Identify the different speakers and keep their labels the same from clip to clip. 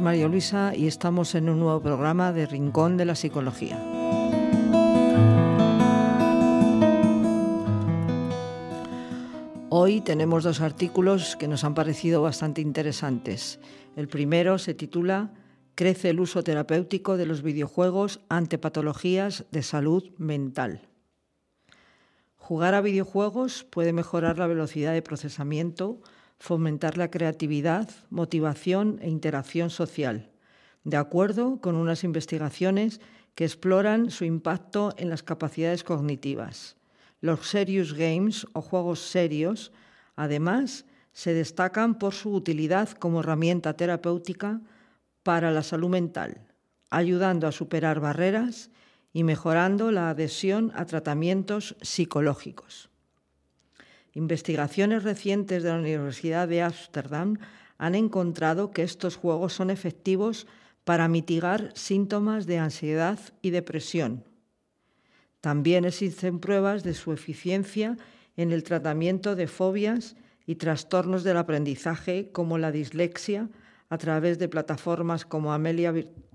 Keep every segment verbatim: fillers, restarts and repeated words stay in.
Speaker 1: María Luisa y estamos en un nuevo programa de Rincón de la Psicología. Hoy tenemos dos artículos que nos han parecido bastante interesantes. El primero se titula «Crece el uso terapéutico de los videojuegos ante patologías de salud mental». Jugar a videojuegos puede mejorar la velocidad de procesamiento, fomentar la creatividad, motivación e interacción social, de acuerdo con unas investigaciones que exploran su impacto en las capacidades cognitivas. Los serious games o juegos serios, además, se destacan por su utilidad como herramienta terapéutica para la salud mental, ayudando a superar barreras y mejorando la adhesión a tratamientos psicológicos. Investigaciones recientes de la Universidad de Ámsterdam han encontrado que estos juegos son efectivos para mitigar síntomas de ansiedad y depresión. También existen pruebas de su eficiencia en el tratamiento de fobias y trastornos del aprendizaje como la dislexia a través de plataformas como Amelia,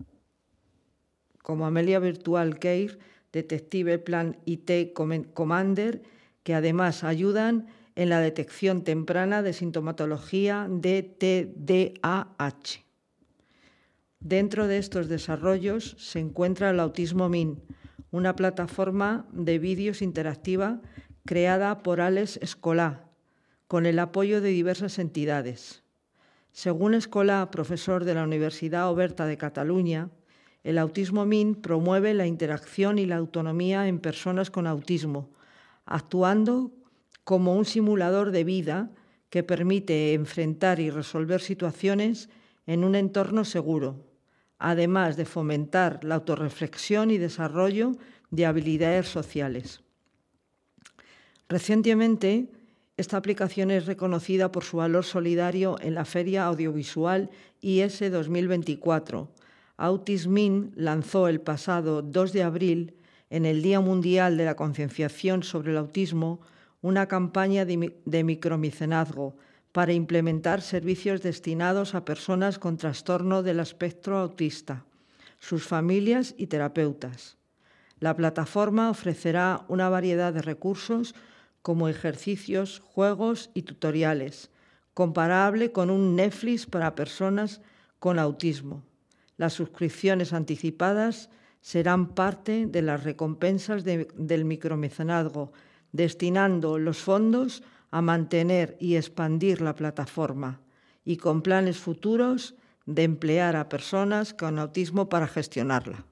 Speaker 1: como Amelia Virtual Care, Detective Plan I T Commander, que además ayudan en la detección temprana de sintomatología de T D A H. Dentro de estos desarrollos se encuentra el Autismo Min, una plataforma de vídeos interactiva creada por Alex Escolà, con el apoyo de diversas entidades. Según Escolà, profesor de la Universidad Oberta de Cataluña, el Autismo Min promueve la interacción y la autonomía en personas con autismo, actuando como un simulador de vida que permite enfrentar y resolver situaciones en un entorno seguro, además de fomentar la autorreflexión y desarrollo de habilidades sociales. Recientemente, esta aplicación es reconocida por su valor solidario en la Feria Audiovisual I S dos mil veinticuatro. Autism Min lanzó el pasado dos de abril, en el Día Mundial de la Concienciación sobre el Autismo, una campaña de, de micromecenazgo para implementar servicios destinados a personas con trastorno del espectro autista, sus familias y terapeutas. La plataforma ofrecerá una variedad de recursos como ejercicios, juegos y tutoriales, comparable con un Netflix para personas con autismo. Las suscripciones anticipadas serán parte de las recompensas de, del micromecenazgo, destinando los fondos a mantener y expandir la plataforma y con planes futuros de emplear a personas con autismo para gestionarla.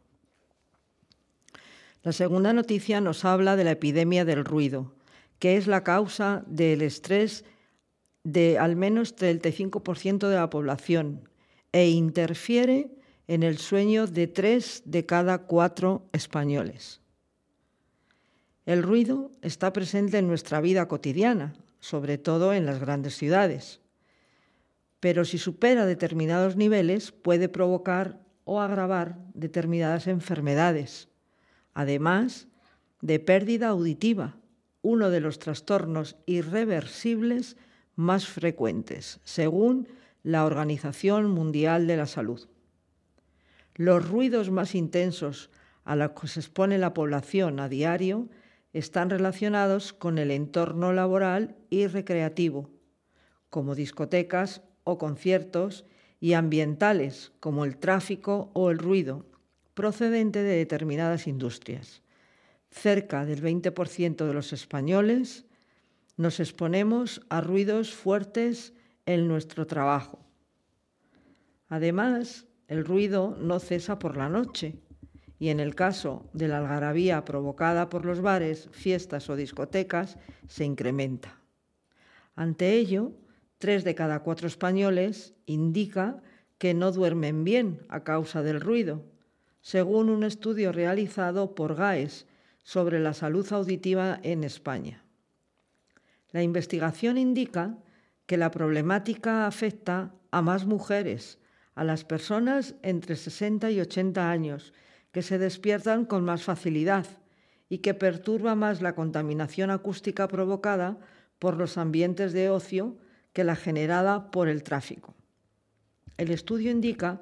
Speaker 1: La segunda noticia nos habla de la epidemia del ruido, que es la causa del estrés de al menos treinta y cinco por ciento de la población e interfiere en el sueño de tres de cada cuatro españoles. El ruido está presente en nuestra vida cotidiana, sobre todo en las grandes ciudades, pero si supera determinados niveles puede provocar o agravar determinadas enfermedades, además de pérdida auditiva, uno de los trastornos irreversibles más frecuentes, según la Organización Mundial de la Salud. Los ruidos más intensos a los que se expone la población a diario están relacionados con el entorno laboral y recreativo, como discotecas o conciertos, y ambientales, como el tráfico o el ruido, procedente de determinadas industrias. Cerca del veinte por ciento de los españoles nos exponemos a ruidos fuertes en nuestro trabajo. Además, el ruido no cesa por la noche y en el caso de la algarabía provocada por los bares, fiestas o discotecas, se incrementa. Ante ello, tres de cada cuatro españoles indica que no duermen bien a causa del ruido, según un estudio realizado por GAES sobre la salud auditiva en España. La investigación indica que la problemática afecta a más mujeres, a las personas entre sesenta y ochenta años, que se despiertan con más facilidad y que perturba más la contaminación acústica provocada por los ambientes de ocio que la generada por el tráfico. El estudio indica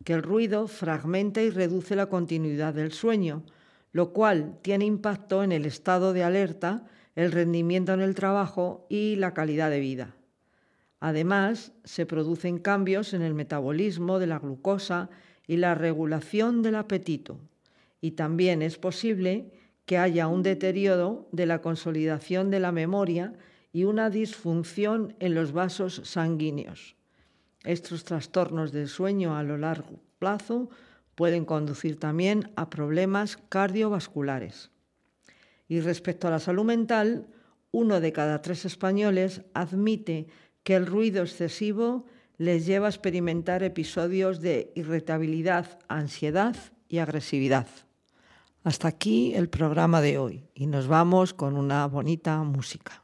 Speaker 1: que el ruido fragmenta y reduce la continuidad del sueño, lo cual tiene impacto en el estado de alerta, el rendimiento en el trabajo y la calidad de vida. Además, se producen cambios en el metabolismo de la glucosa y la regulación del apetito. Y también es posible que haya un deterioro de la consolidación de la memoria y una disfunción en los vasos sanguíneos. Estos trastornos del sueño a lo largo plazo pueden conducir también a problemas cardiovasculares. Y respecto a la salud mental, uno de cada tres españoles admite que el ruido excesivo les lleva a experimentar episodios de irritabilidad, ansiedad y agresividad. Hasta aquí el programa de hoy y nos vamos con una bonita música.